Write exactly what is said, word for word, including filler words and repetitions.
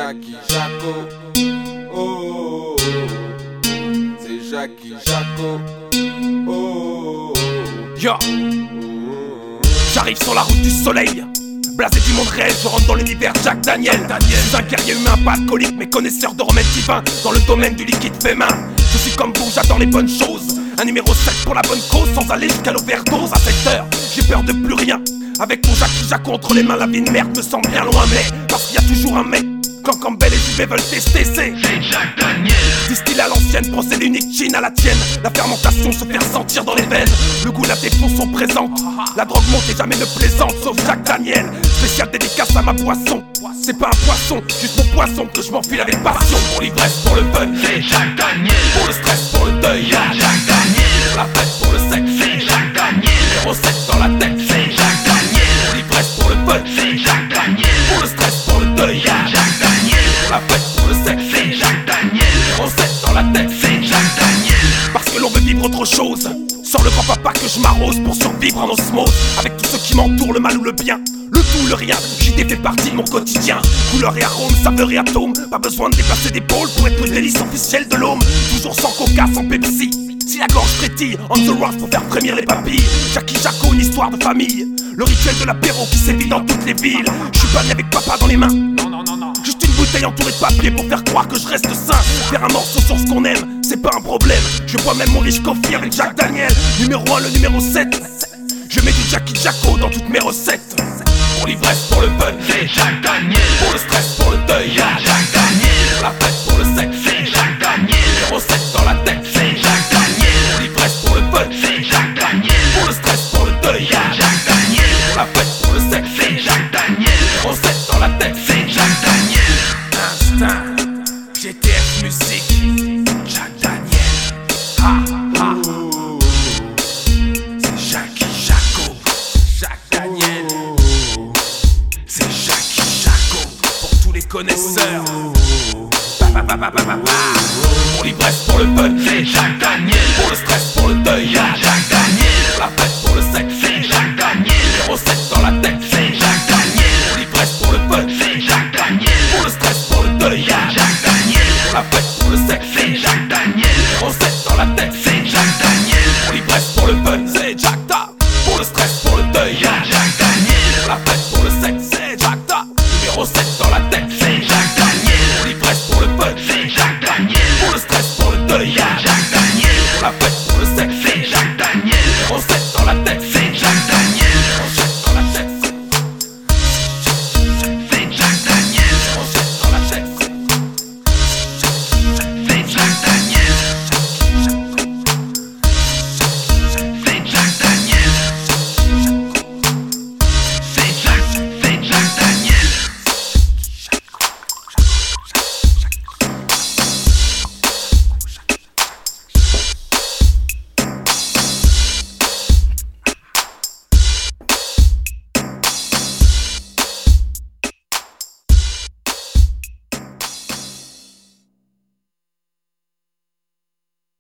Jackie Jaco. Oh, c'est Jackie Jaco. Oh, yo, j'arrive sur la route du soleil. Blasé du monde réel, je rentre dans l'univers Jack Daniel. Je suis un guerrier humain, pas alcoolique, mais connaisseur de remèdes divins dans le domaine du liquide fait main. Je suis comme vous, j'attends les bonnes choses. Un numéro sept pour la bonne cause, sans aller jusqu'à l'overdose. À cette heure, j'ai peur de plus rien. Avec mon Jackie Jaco entre les mains, la vie de merde me semble bien loin. Mais parce qu'il y a toujours un mec, quand Campbell et J V veulent tester, c'est Jack Daniel. Distille à l'ancienne, procède unique, gin à la tienne. La fermentation se fait ressentir dans les veines. Le goût, la défonce sont présentes. La drogue monte et jamais ne plaisante, sauf Jack Daniel. Spécial dédicace à ma boisson. C'est pas un poisson, juste mon poisson que je m'enfile avec passion. Pour l'ivresse, pour le fun, C'est Jack Daniel. pour le stress, pour le deuil, Y'a Jack Daniel. pour la fête, pour le sexe, C'est Jack Daniel. les recettes dans la tête. C'est Jack Daniel. Pour l'ivresse, pour le fun, C'est Jack Daniel. pour le stress, pour le deuil, Y'a Jack Daniel. pour la fête, pour le sexe, C'est Jack Daniel. les recettes dans la tête. C'est Jack Daniel. Parce que l'on veut vivre autre chose. Sans le grand-papa que je m'arrose pour survivre en osmose. Avec tous ceux qui m'entourent, le mal ou le bien, le tout ou le rien, J D fait partie de mon quotidien. Couleur et arôme, saveur et atome. Pas besoin de déplacer d'épaule pour être le délice officiel de l'homme. Toujours sans coca, sans Pepsi. Si la gorge frétille, on the rocks pour faire frémir les papilles. Jackie Jaco, une histoire de famille. Le rituel de l'apéro qui sévit dans toutes les villes. Je suis pas né avec papa dans les mains. Non, non, non, non. Juste une bouteille entourée de papier pour faire croire que je reste sain. Faire un morceau sur ce qu'on aime, c'est pas un problème. Je bois même mon riche coffee avec Jack Daniel. Numéro un, le numéro sept. Je mets du Jackie Jaco dans toutes mes recettes. Pour l'ivresse, pour le fun, C'est Jack Daniel. pour le stress, pour le deuil, Y'a Jack Daniel. pour la fête, pour le sexe, C'est Jack Daniel. les recettes dans la tête. C'est Jack Daniel. Pour l'ivresse, pour le fun, C'est Jack Daniel. pour le stress, pour le deuil, Y'a Jack Daniel. pour la fête, pour le sexe, C'est Jack Daniel. les recettes dans la tête. C'est Jack Daniel. Instinct, G T F musique, Jack Daniel. Ha ha. C'est Jackie Jaco, Jack Daniel. C'est Jackie Jaco pour tous les connaisseurs. Ba, ba, ba, ba, ba, ba, ba. Pour l'ivresse, pour le fun, C'est Jack Daniel. pour le stress,